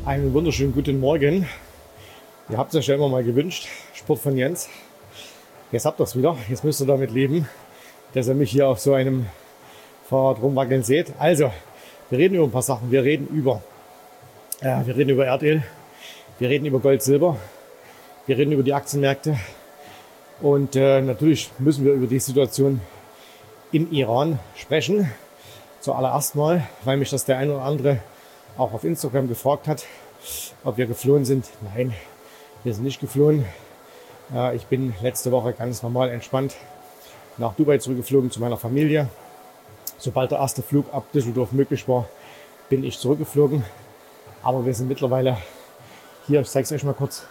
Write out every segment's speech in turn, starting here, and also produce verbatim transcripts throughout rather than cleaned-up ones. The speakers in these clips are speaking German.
Einen wunderschönen guten Morgen. Ihr habt es euch ja immer mal gewünscht, Sport von Jens. Jetzt habt ihr es wieder. Jetzt müsst ihr damit leben, dass ihr mich hier auf so einem Fahrrad rumwackeln seht. Also, wir reden über ein paar Sachen. Wir reden über, äh, wir reden über Erdöl. Wir reden über Gold, Silber. Wir reden über die Aktienmärkte. Und äh, natürlich müssen wir über die Situation im Iran sprechen. Zuallererst mal, weil mich das der eine oder andere auch auf Instagram gefragt hat, ob wir geflohen sind. Nein, wir sind nicht geflohen. Äh, ich bin letzte Woche ganz normal entspannt nach Dubai zurückgeflogen zu meiner Familie. Sobald der erste Flug ab Düsseldorf möglich war, bin ich zurückgeflogen. Aber wir sind mittlerweile hier, ich zeige es euch mal kurz.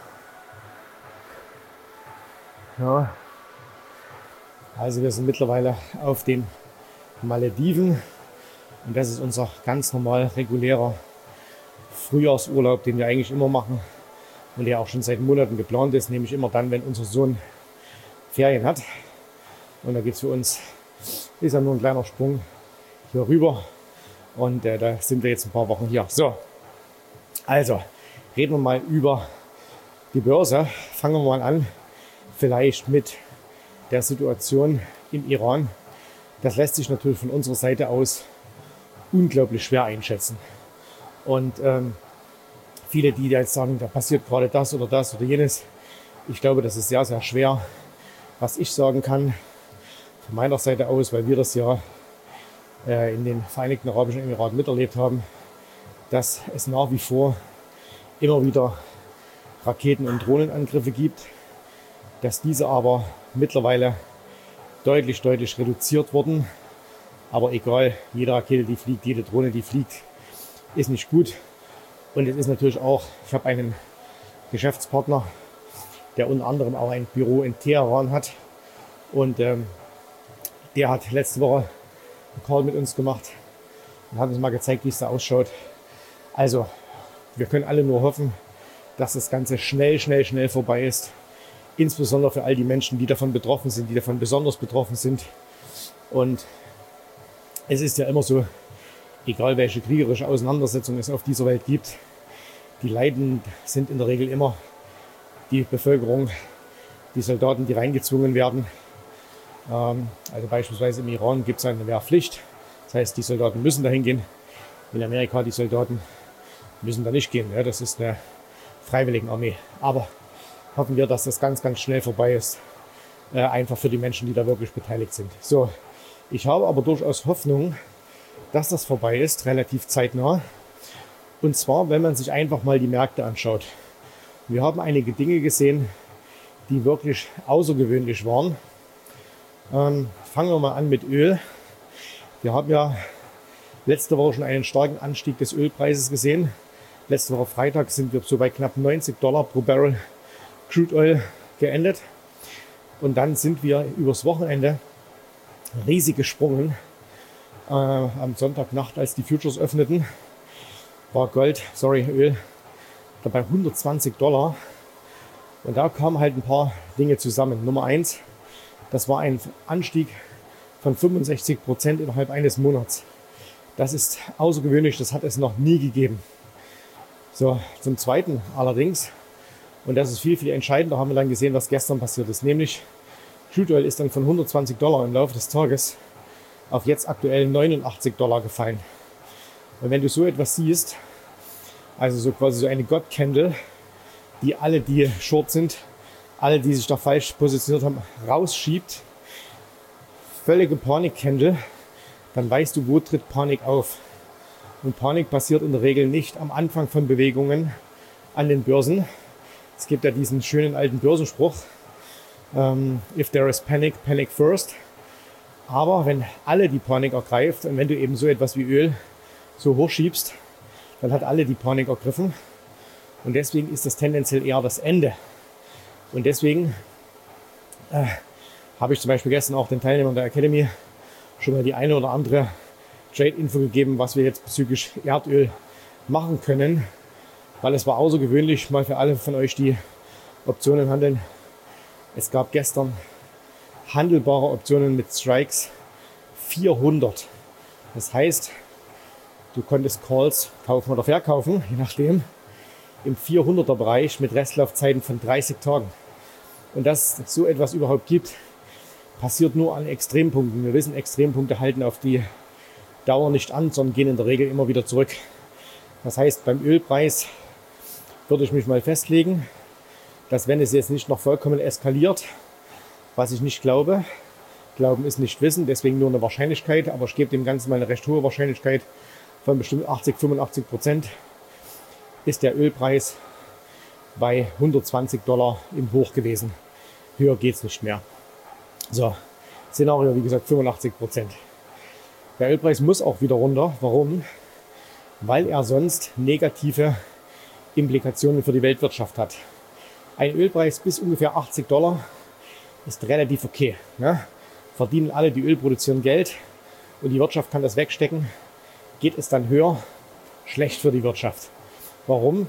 Ja. Also wir sind mittlerweile auf den Malediven und das ist unser ganz normal regulärer Frühjahrsurlaub, den wir eigentlich immer machen und der auch schon seit Monaten geplant ist, nämlich immer dann, wenn unser Sohn Ferien hat. Und da geht es für uns, ist ja nur ein kleiner Sprung hier rüber und äh, da sind wir jetzt ein paar Wochen hier. So, also reden wir mal über die Börse. Fangen wir mal an, vielleicht mit der Situation im Iran. Das lässt sich natürlich von unserer Seite aus unglaublich schwer einschätzen. Und ähm, viele, die jetzt sagen, da passiert gerade das oder das oder jenes, ich glaube, das ist sehr, sehr schwer. Was ich sagen kann, von meiner Seite aus, weil wir das ja äh, in den Vereinigten Arabischen Emiraten miterlebt haben, dass es nach wie vor immer wieder Raketen- und Drohnenangriffe gibt, dass diese aber mittlerweile deutlich, deutlich reduziert wurden. Aber egal, jede Rakete, die fliegt, jede Drohne, die fliegt, ist nicht gut. Und es ist natürlich auch, ich habe einen Geschäftspartner, der unter anderem auch ein Büro in Teheran hat. Und ähm, der hat letzte Woche einen Call mit uns gemacht und hat uns mal gezeigt, wie es da ausschaut. Also, wir können alle nur hoffen, dass das Ganze schnell, schnell, schnell vorbei ist. Insbesondere für all die Menschen, die davon betroffen sind, die davon besonders betroffen sind. Und es ist ja immer so, egal welche kriegerische Auseinandersetzung es auf dieser Welt gibt, die Leidenden sind in der Regel immer die Bevölkerung, die Soldaten, die reingezwungen werden. Ähm, also beispielsweise im Iran gibt es eine Wehrpflicht. Das heißt, die Soldaten müssen dahin gehen. In Amerika die Soldaten müssen da nicht gehen. Ja, das ist eine Freiwilligenarmee. Aber hoffen wir, dass das ganz, ganz schnell vorbei ist. Äh, einfach für die Menschen, die da wirklich beteiligt sind. So, ich habe aber durchaus Hoffnung, dass das vorbei ist, relativ zeitnah. Und zwar, wenn man sich einfach mal die Märkte anschaut. Wir haben einige Dinge gesehen, die wirklich außergewöhnlich waren. Ähm, fangen wir mal an mit Öl. Wir haben ja letzte Woche schon einen starken Anstieg des Ölpreises gesehen. Letzte Woche Freitag sind wir so bei knapp neunzig Dollar pro Barrel Crude Oil geendet. Und dann sind wir übers Wochenende riesig gesprungen. Äh, am Sonntagnacht, als die Futures öffneten, war Gold, sorry, Öl, dabei hundertzwanzig Dollar. Und da kamen halt ein paar Dinge zusammen. Nummer eins, das war ein Anstieg von fünfundsechzig Prozent innerhalb eines Monats. Das ist außergewöhnlich, das hat es noch nie gegeben. So, zum Zweiten allerdings, und das ist viel, viel entscheidender, haben wir dann gesehen, was gestern passiert ist. Nämlich, Crude Oil ist dann von hundertzwanzig Dollar im Laufe des Tages auf jetzt aktuell neunundachtzig Dollar gefallen. Und wenn du so etwas siehst, also so quasi so eine God-Candle, die alle, die short sind, alle, die sich da falsch positioniert haben, rausschiebt, völlige Panik-Candle, dann weißt du, wo tritt Panik auf. Und Panik passiert in der Regel nicht am Anfang von Bewegungen an den Börsen. Es gibt ja diesen schönen alten Börsenspruch, um, if there is panic, panic first. Aber wenn alle die Panik ergreift und wenn du eben so etwas wie Öl so hochschiebst, dann hat alle die Panik ergriffen. Und deswegen ist das tendenziell eher das Ende. Und deswegen äh, habe ich zum Beispiel gestern auch den Teilnehmern der Academy schon mal die eine oder andere Trade-Info gegeben, was wir jetzt bezüglich Erdöl machen können. Weil es war außergewöhnlich, mal für alle von euch, die Optionen handeln. Es gab gestern handelbare Optionen mit Strikes vierhundert. Das heißt, du konntest Calls kaufen oder verkaufen, je nachdem. im vierhunderter Bereich mit Restlaufzeiten von dreißig Tagen. Und dass es so etwas überhaupt gibt, passiert nur an Extrempunkten. Wir wissen, Extrempunkte halten auf die Dauer nicht an, sondern gehen in der Regel immer wieder zurück. Das heißt, beim Ölpreis würde ich mich mal festlegen, dass wenn es jetzt nicht noch vollkommen eskaliert, was ich nicht glaube, Glauben ist nicht Wissen, deswegen nur eine Wahrscheinlichkeit, aber ich gebe dem Ganzen mal eine recht hohe Wahrscheinlichkeit von bestimmt achtzig, fünfundachtzig Prozent, ist der Ölpreis bei hundertzwanzig Dollar im Hoch gewesen. Höher geht es nicht mehr. So, Szenario, wie gesagt, fünfundachtzig Prozent. Der Ölpreis muss auch wieder runter. Warum? Weil er sonst negative Implikationen für die Weltwirtschaft hat. Ein Ölpreis bis ungefähr achtzig Dollar ist relativ okay. Ne? Verdienen alle, die Öl produzieren, Geld und die Wirtschaft kann das wegstecken. Geht es dann höher, schlecht für die Wirtschaft. Warum?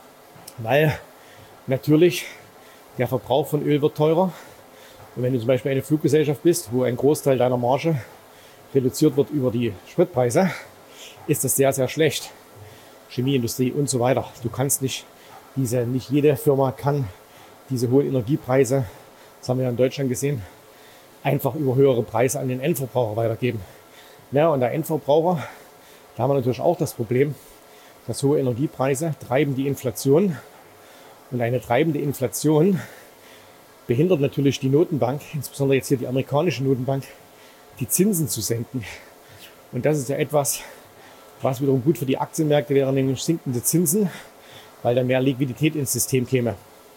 Weil natürlich der Verbrauch von Öl wird teurer. Und wenn du zum Beispiel eine Fluggesellschaft bist, wo ein Großteil deiner Marge reduziert wird über die Spritpreise, ist das sehr, sehr schlecht. Chemieindustrie und so weiter. Du kannst nicht diese, nicht jede Firma kann diese hohen Energiepreise, das haben wir ja in Deutschland gesehen, einfach über höhere Preise an den Endverbraucher weitergeben. Ja, und der Endverbraucher, da haben wir natürlich auch das Problem, dass hohe Energiepreise treiben die Inflation. Und eine treibende Inflation behindert natürlich die Notenbank, insbesondere jetzt hier die amerikanische Notenbank, die Zinsen zu senken. Und das ist ja etwas, was wiederum gut für die Aktienmärkte wäre, nämlich sinkende Zinsen, weil dann mehr Liquidität ins System käme.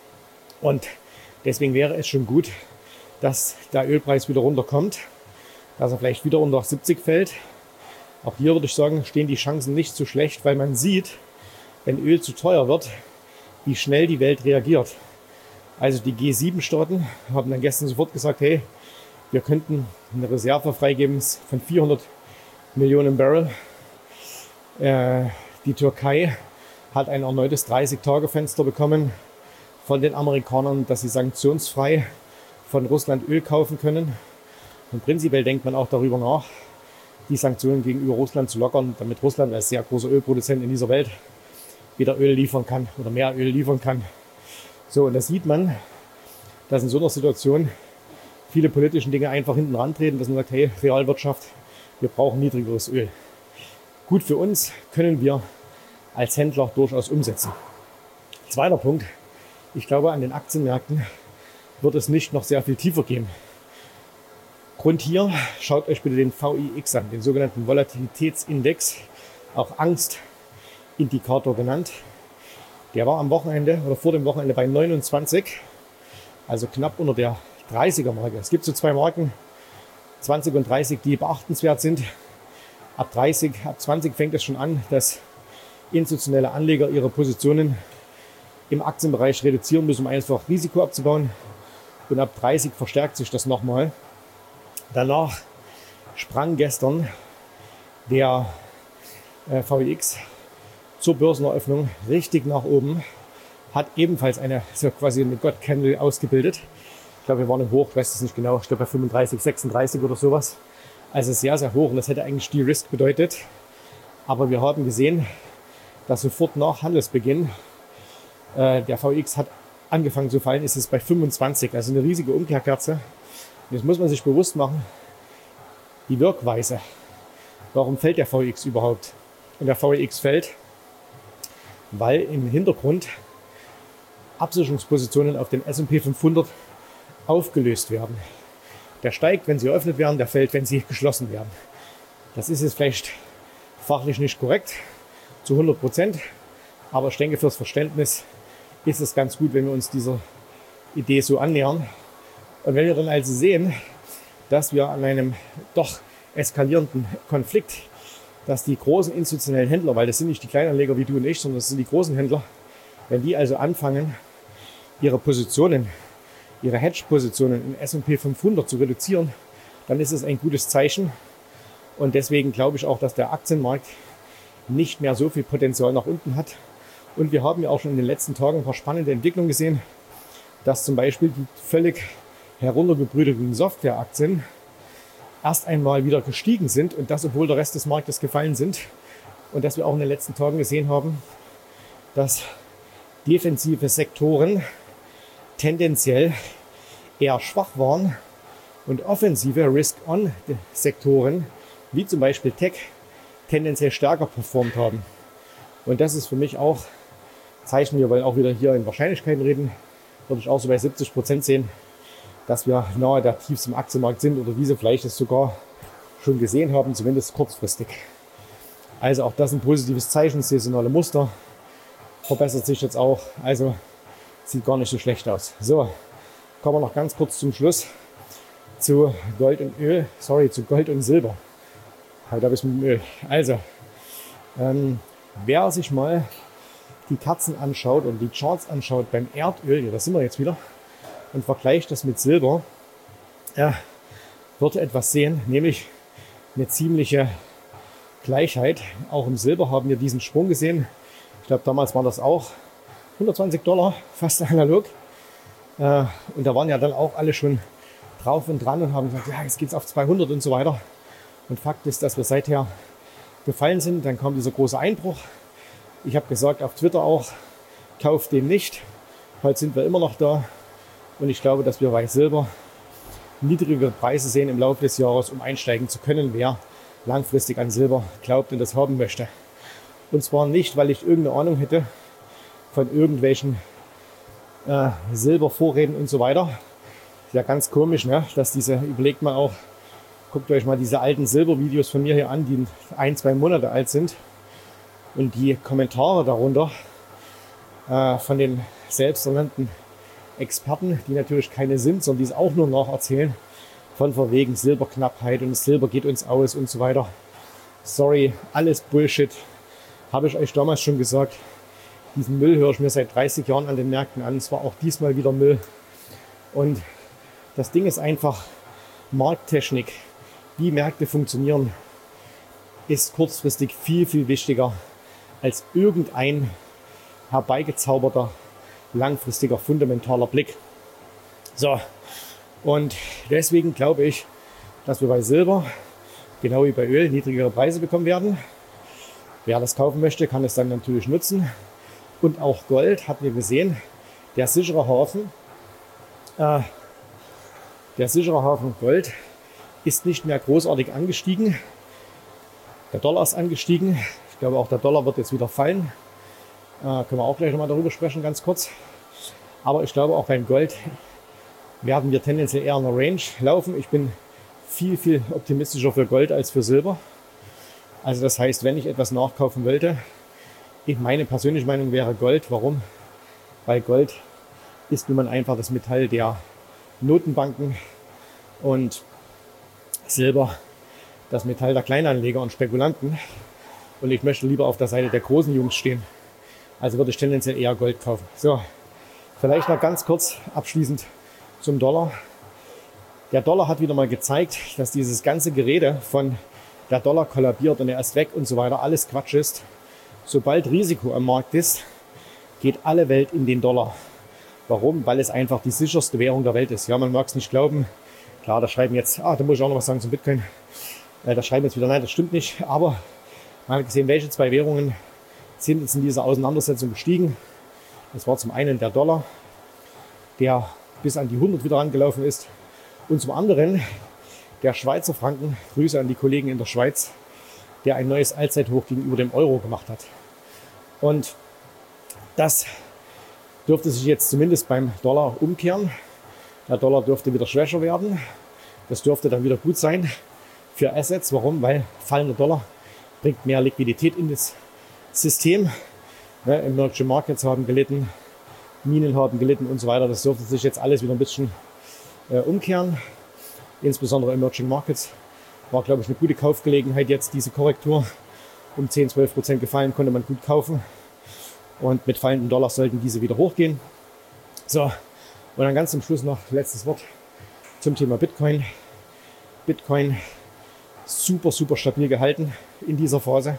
Und deswegen wäre es schon gut, dass der Ölpreis wieder runterkommt, dass er vielleicht wieder unter siebzig fällt. Auch hier würde ich sagen, stehen die Chancen nicht so schlecht, weil man sieht, wenn Öl zu teuer wird, wie schnell die Welt reagiert. Also die G sieben Staaten haben dann gestern sofort gesagt, hey, wir könnten eine Reserve freigeben von vierhundert Millionen Barrel. Äh, die Türkei hat ein erneutes dreißig-Tage-Fenster bekommen von den Amerikanern, dass sie sanktionsfrei von Russland Öl kaufen können. Und prinzipiell denkt man auch darüber nach, die Sanktionen gegenüber Russland zu lockern, damit Russland als sehr großer Ölproduzent in dieser Welt wieder Öl liefern kann oder mehr Öl liefern kann. So, und da sieht man, dass in so einer Situation viele politische Dinge einfach hinten rantreten, dass man sagt, hey, Realwirtschaft, wir brauchen niedrigeres Öl. Gut für uns, können wir als Händler durchaus umsetzen. Zweiter Punkt, ich glaube, an den Aktienmärkten wird es nicht noch sehr viel tiefer gehen. Grund hier, schaut euch bitte den V I X an, den sogenannten Volatilitätsindex, auch Angstindikator genannt. Der war am Wochenende oder vor dem Wochenende bei neunundzwanzig, also knapp unter der dreißiger Marke. Es gibt so zwei Marken, zwanzig und dreißig, die beachtenswert sind. Ab dreißig, ab zwanzig fängt es schon an, dass institutionelle Anleger ihre Positionen im Aktienbereich reduzieren müssen, um einfach Risiko abzubauen. Und ab dreißig verstärkt sich das nochmal. Danach sprang gestern der äh, V I X zur Börseneröffnung richtig nach oben, hat ebenfalls eine, so quasi eine God-Candle ausgebildet. Ich glaube, wir waren im Hoch, ich weiß es nicht genau, ich glaube bei fünfunddreißig, sechsunddreißig oder sowas. Also sehr, sehr hoch und das hätte eigentlich De-Risk bedeutet. Aber wir haben gesehen, dass sofort nach Handelsbeginn äh, der V I X hat angefangen zu fallen, ist es bei fünfundzwanzig, also eine riesige Umkehrkerze. Und jetzt muss man sich bewusst machen, die Wirkweise. Warum fällt der V I X überhaupt? Und der V I X fällt, weil im Hintergrund Absicherungspositionen auf den S und P fünfhundert aufgelöst werden. Der steigt, wenn sie eröffnet werden, der fällt, wenn sie geschlossen werden. Das ist jetzt vielleicht fachlich nicht korrekt zu hundert Prozent, aber ich denke, fürs Verständnis ist es ganz gut, wenn wir uns dieser Idee so annähern. Und wenn wir dann also sehen, dass wir an einem doch eskalierenden Konflikt, dass die großen institutionellen Händler, weil das sind nicht die Kleinanleger wie du und ich, sondern das sind die großen Händler, wenn die also anfangen, ihre Positionen, ihre Hedge-Positionen im S und P fünfhundert zu reduzieren, dann ist es ein gutes Zeichen. Und deswegen glaube ich auch, dass der Aktienmarkt nicht mehr so viel Potenzial nach unten hat. Und wir haben ja auch schon in den letzten Tagen ein paar spannende Entwicklungen gesehen, dass zum Beispiel die völlig heruntergebrüderten Softwareaktien erst einmal wieder gestiegen sind und das, obwohl der Rest des Marktes gefallen sind. Und dass wir auch in den letzten Tagen gesehen haben, dass defensive Sektoren tendenziell eher schwach waren und offensive Risk-On-Sektoren, wie zum Beispiel Tech, tendenziell stärker performt haben. Und das ist für mich auch, Zeichen, wir wollen auch wieder hier in Wahrscheinlichkeiten reden, würde ich auch so bei siebzig Prozent sehen, dass wir nahe der Tiefs im Aktienmarkt sind oder diese vielleicht es sogar schon gesehen haben, zumindest kurzfristig. Also auch das ein positives Zeichen, saisonale Muster, verbessert sich jetzt auch, also sieht gar nicht so schlecht aus. So, kommen wir noch ganz kurz zum Schluss zu Gold und Öl, sorry, zu Gold und Silber. Heute habe ich es mit dem Öl. Also, ähm, wer sich mal die Kerzen anschaut und die Charts anschaut beim Erdöl, ja, da sind wir jetzt wieder, und vergleicht das mit Silber, er wird etwas sehen, nämlich eine ziemliche Gleichheit. Auch im Silber haben wir diesen Sprung gesehen. Ich glaube, damals waren das auch hundertzwanzig Dollar, fast analog. Äh, und da waren ja dann auch alle schon drauf und dran und haben gesagt, ja, jetzt geht es auf zweihundert und so weiter. Und Fakt ist, dass wir seither gefallen sind. Dann kam dieser große Einbruch. Ich habe gesagt auf Twitter auch, kauft den nicht. Heute sind wir immer noch da. Und ich glaube, dass wir bei Silber niedrigere Preise sehen im Laufe des Jahres, um einsteigen zu können, wer langfristig an Silber glaubt und das haben möchte. Und zwar nicht, weil ich irgendeine Ahnung hätte von irgendwelchen äh, Silbervorräten und so weiter. Ist ja ganz komisch, ne? Dass diese, überlegt mal auch, guckt euch mal diese alten Silbervideos von mir hier an, die ein, zwei Monate alt sind. Und die Kommentare darunter äh, von den selbsternannten Experten, die natürlich keine sind, sondern die es auch nur nacherzählen, von verwegen Silberknappheit und Silber geht uns aus und so weiter. Sorry, alles Bullshit. Habe ich euch damals schon gesagt. Diesen Müll höre ich mir seit dreißig Jahren an den Märkten an. Es war auch diesmal wieder Müll. Und das Ding ist einfach Markttechnik. Wie Märkte funktionieren, ist kurzfristig viel, viel wichtiger als irgendein herbeigezauberter, langfristiger, fundamentaler Blick. So, und deswegen glaube ich, dass wir bei Silber, genau wie bei Öl, niedrigere Preise bekommen werden. Wer das kaufen möchte, kann es dann natürlich nutzen. Und auch Gold, hatten wir gesehen, der sichere Hafen, äh, der sichere Hafen Gold ist nicht mehr großartig angestiegen. Der Dollar ist angestiegen. Ich glaube, auch der Dollar wird jetzt wieder fallen. Äh, können wir auch gleich nochmal darüber sprechen, ganz kurz. Aber ich glaube, auch beim Gold werden wir tendenziell eher in der Range laufen. Ich bin viel, viel optimistischer für Gold als für Silber. Also das heißt, wenn ich etwas nachkaufen wollte, meine persönliche Meinung wäre Gold. Warum? Weil Gold ist nun mal einfach das Metall der Notenbanken und Silber das Metall der Kleinanleger und Spekulanten. Und ich möchte lieber auf der Seite der großen Jungs stehen. Also würde ich tendenziell eher Gold kaufen. So, vielleicht noch ganz kurz abschließend zum Dollar. Der Dollar hat wieder mal gezeigt, dass dieses ganze Gerede von der Dollar kollabiert und er ist weg und so weiter, alles Quatsch ist. Sobald Risiko am Markt ist, geht alle Welt in den Dollar. Warum? Weil es einfach die sicherste Währung der Welt ist. Ja, man mag es nicht glauben. Klar, da schreiben jetzt, ah, da muss ich auch noch was sagen zum Bitcoin. Äh, da schreiben jetzt wieder, nein, das stimmt nicht. Aber man hat gesehen, welche zwei Währungen sind jetzt in dieser Auseinandersetzung gestiegen. Das war zum einen der Dollar, der bis an die hundert wieder angelaufen ist. Und zum anderen der Schweizer Franken, Grüße an die Kollegen in der Schweiz, der ein neues Allzeithoch gegenüber dem Euro gemacht hat. Und das dürfte sich jetzt zumindest beim Dollar umkehren. Der Dollar dürfte wieder schwächer werden. Das dürfte dann wieder gut sein für Assets. Warum? Weil fallender Dollar bringt mehr Liquidität in das System. Ja, Emerging Markets haben gelitten, Minen haben gelitten und so weiter. Das dürfte sich jetzt alles wieder ein bisschen äh, umkehren. Insbesondere Emerging Markets war, glaube ich, eine gute Kaufgelegenheit jetzt, diese Korrektur. Um zehn, zwölf Prozent gefallen, konnte man gut kaufen. Und mit fallendem Dollar sollten diese wieder hochgehen. So, und dann ganz zum Schluss noch letztes Wort zum Thema Bitcoin. Bitcoin super, super stabil gehalten in dieser Phase.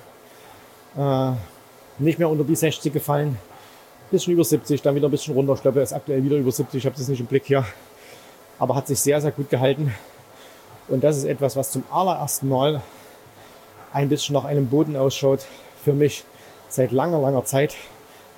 Äh, nicht mehr unter die sechzig gefallen. Bisschen über siebzig, dann wieder ein bisschen runter. Ich glaube, er ist aktuell wieder über siebzig. Ich habe das nicht im Blick hier. Aber hat sich sehr, sehr gut gehalten. Und das ist etwas, was zum allerersten Mal ein bisschen nach einem Boden ausschaut. Für mich seit langer, langer Zeit.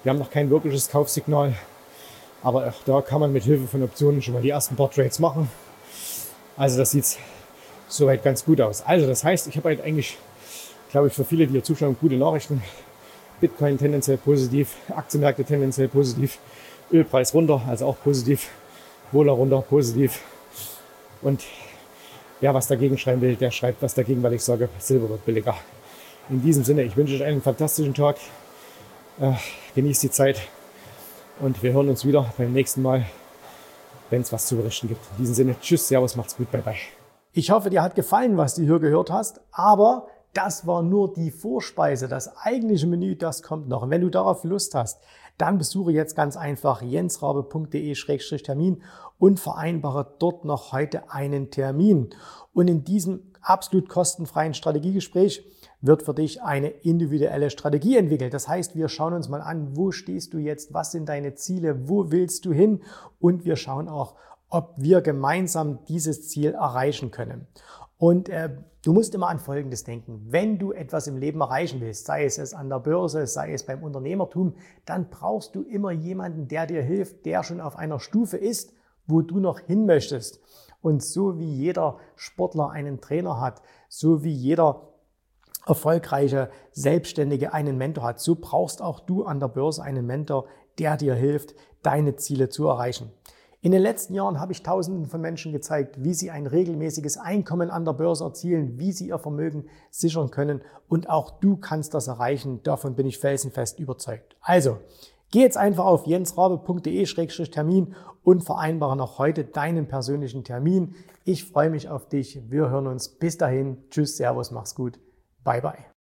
Wir haben noch kein wirkliches Kaufsignal, aber auch da kann man mit Hilfe von Optionen schon mal die ersten paar Trades machen. Also das sieht soweit ganz gut aus. Also das heißt, ich habe halt eigentlich, glaube ich, für viele, die hier zuschauen, gute Nachrichten. Bitcoin tendenziell positiv, Aktienmärkte tendenziell positiv, Ölpreis runter, also auch positiv, Wohler runter, positiv. Und wer was dagegen schreiben will, der schreibt was dagegen, weil ich sage, Silber wird billiger. In diesem Sinne, ich wünsche euch einen fantastischen Tag, äh, genießt die Zeit und wir hören uns wieder beim nächsten Mal, wenn es was zu berichten gibt. In diesem Sinne, tschüss, servus, macht's gut, bye bye. Ich hoffe, dir hat gefallen, was du hier gehört hast, aber das war nur die Vorspeise. Das eigentliche Menü, das kommt noch. Und wenn du darauf Lust hast, dann besuche jetzt ganz einfach jensrabe punkt de Schrägstrich Termin und vereinbare dort noch heute einen Termin. Und in diesem absolut kostenfreien Strategiegespräch wird für dich eine individuelle Strategie entwickelt. Das heißt, wir schauen uns mal an, wo stehst du jetzt, was sind deine Ziele, wo willst du hin, und wir schauen auch, ob wir gemeinsam dieses Ziel erreichen können. Und äh, du musst immer an Folgendes denken: Wenn du etwas im Leben erreichen willst, sei es es an der Börse, sei es beim Unternehmertum, dann brauchst du immer jemanden, der dir hilft, der schon auf einer Stufe ist, wo du noch hin möchtest. Und so wie jeder Sportler einen Trainer hat, so wie jeder erfolgreiche Selbstständige einen Mentor hat, so brauchst auch du an der Börse einen Mentor, der dir hilft, deine Ziele zu erreichen. In den letzten Jahren habe ich Tausenden von Menschen gezeigt, wie sie ein regelmäßiges Einkommen an der Börse erzielen, wie sie ihr Vermögen sichern können, und auch du kannst das erreichen. Davon bin ich felsenfest überzeugt. Also, geh jetzt einfach auf jensrabe punkt de Schrägstrich Termin und vereinbare noch heute deinen persönlichen Termin. Ich freue mich auf dich. Wir hören uns. Bis dahin. Tschüss, Servus, mach's gut. Bye, bye.